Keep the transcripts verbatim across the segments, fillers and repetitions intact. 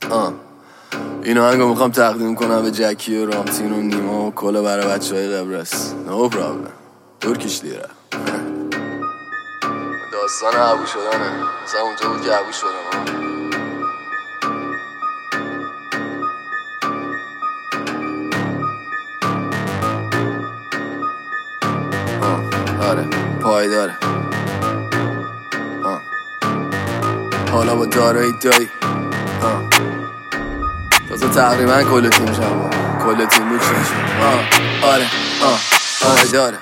آه. این آهنگو میخوام تقدیم کنم به جکی و رامتین و نیما و کلا برای بچه های قبرس. نو پرابلم ترکیش لیره. داستان عبو شدنه، مثلا اونجا بود که عبو شدم. آره پایداره. آه. حالا با دارایی دایی تازه تقریبا کل تیم شما کل تیم بود شما. آه. آره آه. پایداره.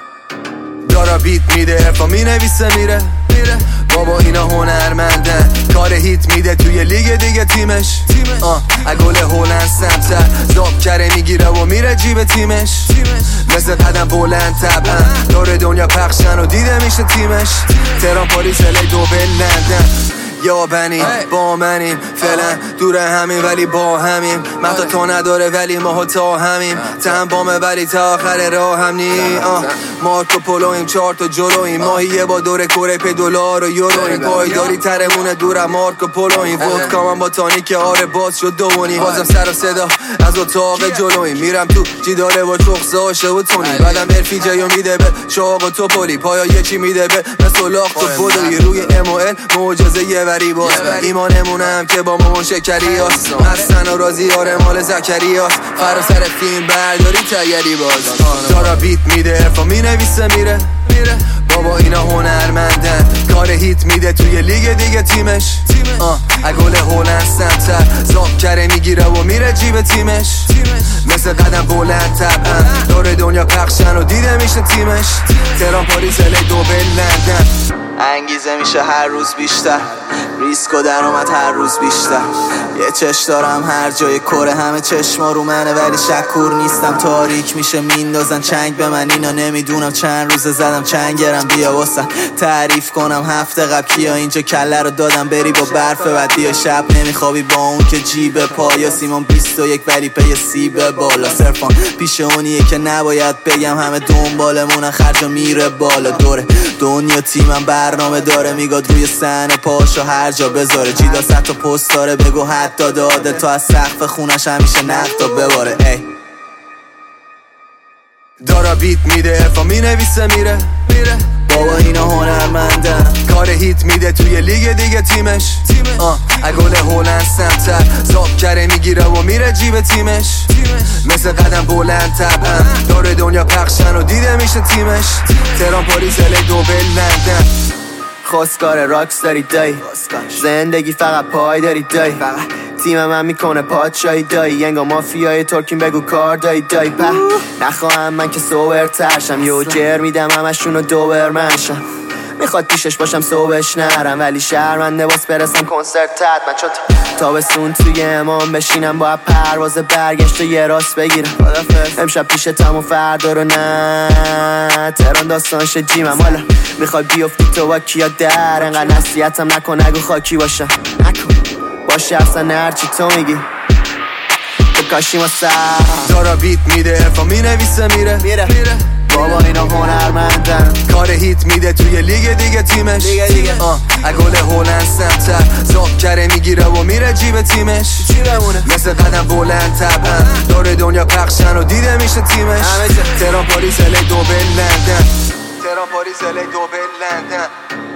دارا بیت میده ارفا می نویسه میره میره بابا اینا هنرمندن کار هیت میده توی لیگ دیگه تیمش آه اگل هولند سمتر زاب کره میگیره و میره جیب تیمش مثل قدم بلند طبعا دور دنیا پخشن و دیده میشه تیمش تهران پاریس الی دوبل لندن یا بنین با منیم فعلا دور همین ولی با همیم مهدا تو نداره ولی ما تا همیم تن بامه ولی تا آخر راه هم نی مارکو پولویم چهار تا جلویم ماهیه با دور کره پی دلار و یورویم پایداری ترمونه دورم مارکو پولویم ودکا من با تانیک آره باز شد دوونی بازم سر و صدا از اتاق جلویم میرم تو جیداره با چخصه هاشه و تونی بعدم ارفی جایو میده به چاق و توپولی پایا یکی میده به مثل لاخت و بودوی روی ام ال معجزه یه وری باز ایمانمونم که با مامان شکری هست حسن و رازی آره مال زکری هست فرا سر فیلم برداری تیری باز دارا بیت میده ارفا می نویسه میره میره بابا اینا هنرمندن کار هیت میده توی لیگ دیگه تیمش آه اگل هولند سمتر زاب کره میگیره و میره جیب تیمش مثل قدم بلند طبعا دور دنیا پخشن و دیده میشه تیمش تهران پاریس الی دوبل لندن انگیزه میشه هر روز بیشتر ریسک و درآمد هر روز بیشتر یه چش دارم هر جای کره همه چشما رو منه ولی شکور نیستم تاریک میشه میندازن چنگ به من اینا نمیدونم چند روزه زدم چنگرم بیا واسم تعریف کنم هفته قبل کیا اینجا کله رو دادم بری با برف بعد بیا شب نمیخوابی با اون که جیب پایا سیمان بیست و یک ولی پی سیب بالا صرفان پیش اونیه که نباید بگم همه دنبالمونن خرجا میره بالا دوره دنیا تیمم برنامه داره میگاد روی صحنه پاشو هر جا بذاره جیدا صد تا پست داره بگو حتی داده تا از سقف خونش همیشه نقدا بباره ای دارا بیت میده ارفا می نویسه میره میره بابا اینا هنرمندن کار هیت میده توی لیگ دیگه تیمش آه اگل هولند سمتر زاب کره میگیره و میره جیب تیمش مثل قدم بلند طبعا دور دنیا پخشن و دیده میشه تیمش تهران پاریس الی دوبل لندن خواستگار راکس داری دایی زندگی فقط پای داری دایی تیم من میکنه پادشاهی دایی ینگا مافیای ترکیم بگو کار دایی دایی په نخواهم من که سوورترشم یو جر میدم همشونو دوبر منشم میخواد پیشش باشم صبحش نرم ولی شرمنده باز برسم کنسرت تد من چون تابستون توی امام بشینم با پرواز برگشت و یه راست بگیرم امشب پیشتم و فردا رو نه تهران داستانش جیمم حالا میخوای بیفتی تو با کیا در انقدر نصیحتم نکن نگو خاکی باشم نکن باشه اصلا هرچی تو میگی بکاشیم و سر دارا بیت میده ارفا می نویسه میره میره بابا اینا هنرمندن کار هیت میده توی لیگ دیگه تیمش دیگه دیگه آه اگل هولند سمتر زاب کره میگیره و میره جیب تیمش مثل قدم بلند طبعا دور دنیا پخشن و دیده میشه تیمش تهران پاریس الی دوبل لندن تهران پاریس الی دوبل لندن